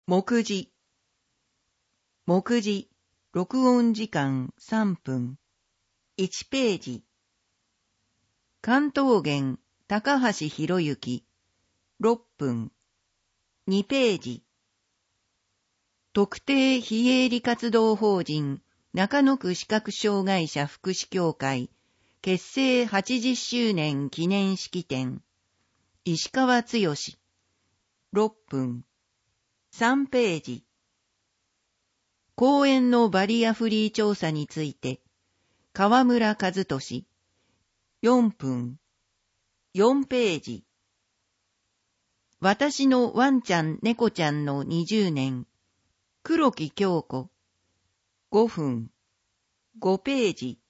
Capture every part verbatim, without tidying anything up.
目次。目次、録音時間さんぷん。いちページ。関東圏、高橋博之、ろっぷん。にページ。特定非営利活動法人、中野区視覚障害者福祉協会、結成はちじゅっしゅうねん記念式典。石川剛、ろっぷん。さんページ。公園のバリアフリー調査について、河村和俊、よんぷん。よんページ。私のワンちゃん猫ちゃんのにじゅうねん、黒木京子、ごふん。ごページ。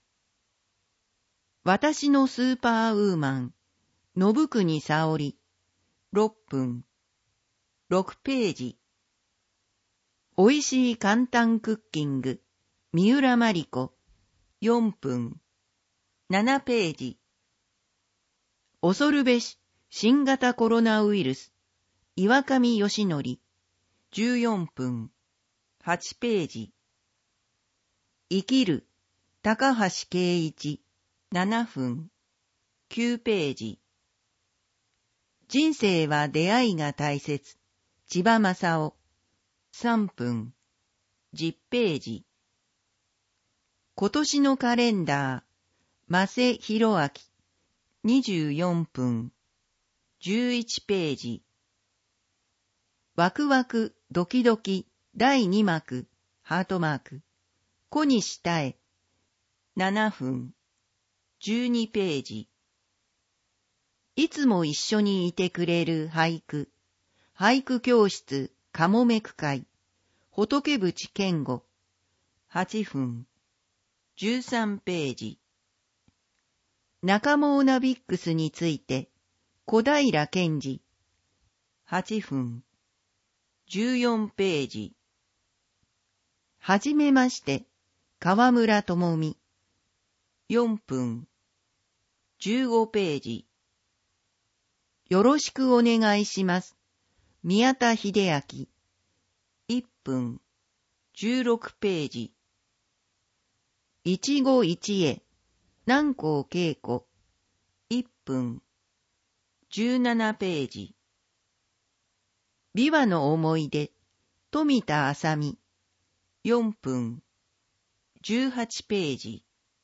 私のスーパーウーマン、信国沙織、ろっぷん。ろくページ。おいしい簡単クッキング、三浦真理子、よんぷん。ななページ。恐るべし新型コロナウイルス、岩上義則、じゅうよんぷん。はちページ。生きる、高橋圭一、ななふん。きゅうページ。人生は出会いが大切、千葉正夫、さんぷん。じゅっページ。今年のカレンダー、間瀬弘明、にじゅうよんぷん。じゅういちページ。ワクワクドキドキだいにまく、ハートマーク、小西多江、ななふん。じゅうにページ。いつも一緒にいてくれる俳句、俳句教室かもめく会、仏淵健吾、はちふん。じゅうさんページ。中モーナビックスについて、小平健二、はちふん。じゅうよんページ。はじめまして、河村智美、よんぷん。じゅうごページ。よろしくお願いします。宮田秀明、いっぷん。じゅうろくページ。一期一会、南光恵子、いっぷん。じゅうななページ。琵琶の思い出、富田麻美、よんぷん。じゅうはちページ。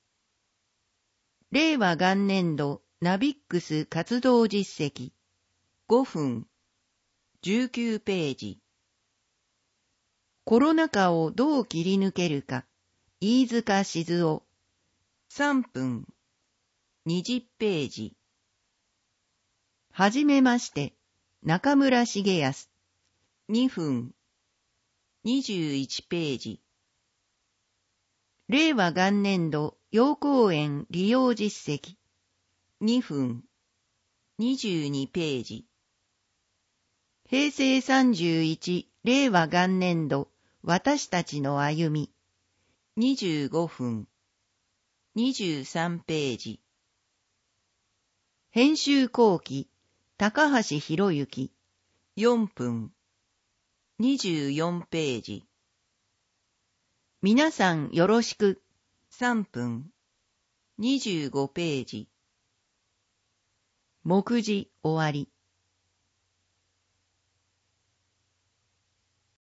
令和元年度ナビックス活動実績、ごふん。じゅうきゅうページ。コロナ禍をどう切り抜けるか、飯塚静雄、さんぷん。にじゅうページ。はじめまして、中村茂康、にふん。にじゅういちページ。令和元年度陽公園利用実績、にふん。にじゅうにページ。平成さんじゅういち令和元年度私たちの歩み、にじゅうごふん。にじゅうさんページ。編集後期、高橋博之、よんぷん。にじゅうよんページ。皆さんよろしく、さんぷん。にじゅうごページ。目次終わり。